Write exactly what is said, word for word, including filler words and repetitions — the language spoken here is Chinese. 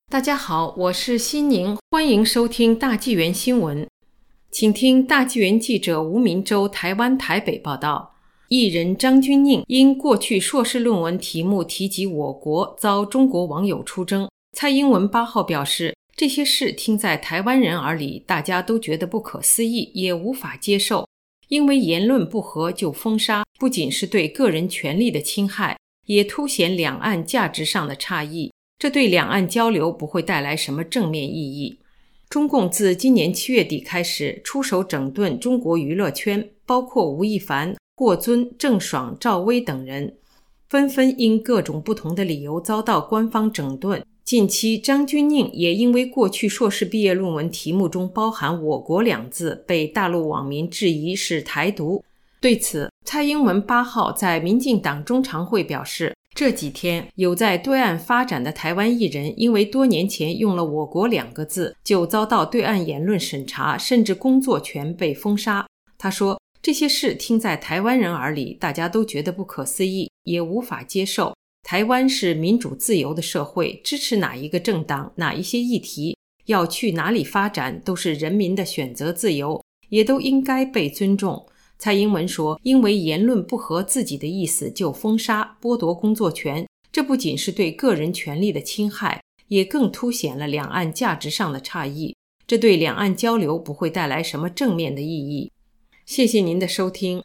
大家好，我是西宁，欢迎收听大纪元新闻。请听大纪元记者吴明洲台湾台北报道。艺人张钧甯因过去硕士论文题目提及我国，遭中国网友出征。蔡英文八号表示，这些事听在台湾人耳里，大家都觉得不可思议，也无法接受。因为言论不合就封杀，不仅是对个人权利的侵害，也凸显两岸价值上的差异。这对两岸交流不会带来什么正面意义。中共自今年七月底开始出手整顿中国娱乐圈，包括吴亦凡、霍尊、郑爽、赵薇等人，纷纷因各种不同的理由遭到官方整顿。近期张钧甯也因为过去硕士毕业论文题目中包含我国两字，被大陆网民质疑是台独。对此，蔡英文八号在民进党中常会表示，这几天有在对岸发展的台湾艺人因为多年前用了我国两个字，就遭到对岸言论审查，甚至工作权被封杀。他说，这些事听在台湾人耳里，大家都觉得不可思议，也无法接受。台湾是民主自由的社会，支持哪一个政党，哪一些议题，要去哪里发展，都是人民的选择自由，也都应该被尊重。蔡英文说，因为言论不合自己的意思就封杀、剥夺工作权，这不仅是对个人权利的侵害，也更凸显了两岸价值上的差异。这对两岸交流不会带来什么正面的意义。谢谢您的收听。